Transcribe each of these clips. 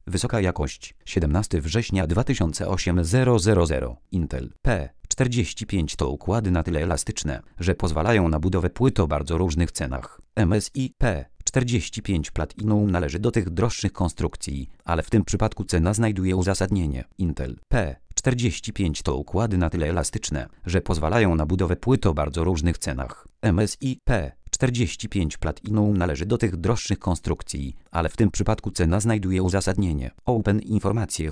Wysoka jakość. 17 września 2008 000. Intel P45 to układy na tyle elastyczne, że pozwalają na budowę płyt o bardzo różnych cenach. MSI P45 Platinum należy do tych droższych konstrukcji, ale w tym przypadku cena znajduje uzasadnienie. Intel P45 to układy na tyle elastyczne, że pozwalają na budowę płyt o bardzo różnych cenach. MSI P45 Platinum należy do tych droższych konstrukcji, ale w tym przypadku cena znajduje uzasadnienie. Open informacje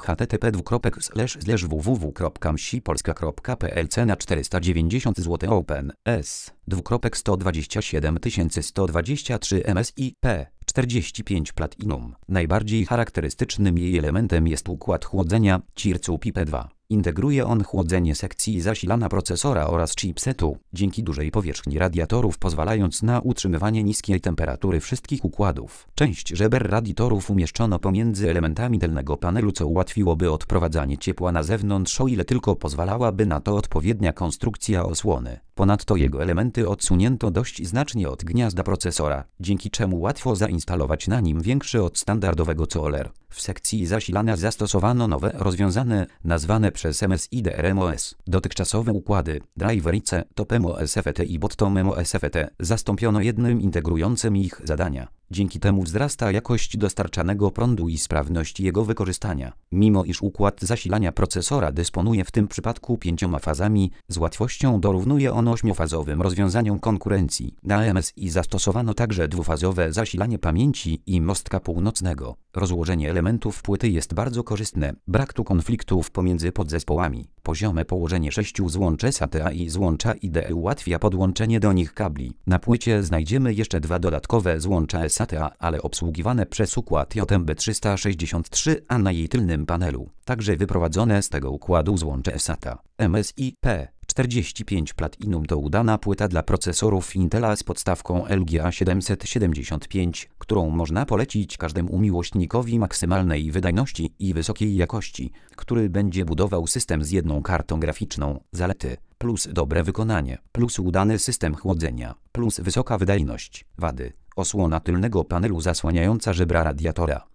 http://www.msipolska.pl Cena 490 zł. Open S 127 123 MSI P45 Platinum. Najbardziej charakterystycznym jej elementem jest układ chłodzenia CIRCUP IP2. Integruje on chłodzenie sekcji zasilania procesora oraz chipsetu, dzięki dużej powierzchni radiatorów pozwalając na utrzymywanie niskiej temperatury wszystkich układów. Część żeber radiatorów umieszczono pomiędzy elementami tylnego panelu, co ułatwiłoby odprowadzanie ciepła na zewnątrz, o ile tylko pozwalałaby na to odpowiednia konstrukcja osłony. Ponadto jego elementy odsunięto dość znacznie od gniazda procesora, dzięki czemu łatwo zainstalować na nim większy od standardowego coler. W sekcji zasilania zastosowano nowe rozwiązanie nazwane przez MSI DRMOS. Dotychczasowe układy Driverice, TOP-MOSFET i Bottom-MOSFET zastąpiono jednym integrującym ich zadania. Dzięki temu wzrasta jakość dostarczanego prądu i sprawność jego wykorzystania. Mimo iż układ zasilania procesora dysponuje w tym przypadku 5 fazami, z łatwością dorównuje on 8-fazowym rozwiązaniom konkurencji. Na MSI zastosowano także dwufazowe zasilanie pamięci i mostka północnego. Rozłożenie elementów płyty jest bardzo korzystne. Brak tu konfliktów pomiędzy podzespołami. Poziome położenie 6 złączy SATA i złącza IDE ułatwia podłączenie do nich kabli. Na płycie znajdziemy jeszcze 2 dodatkowe złącza SATA, ale obsługiwane przez układ JMB363, a na jej tylnym panelu także wyprowadzone z tego układu złącze SATA. MSI P45 Platinum to udana płyta dla procesorów Intela z podstawką LGA 775, którą można polecić każdemu miłośnikowi maksymalnej wydajności i wysokiej jakości, który będzie budował system z jedną kartą graficzną. Zalety: plus dobre wykonanie, plus udany system chłodzenia, plus wysoka wydajność. Wady: osłona tylnego panelu zasłaniająca żebra radiatora,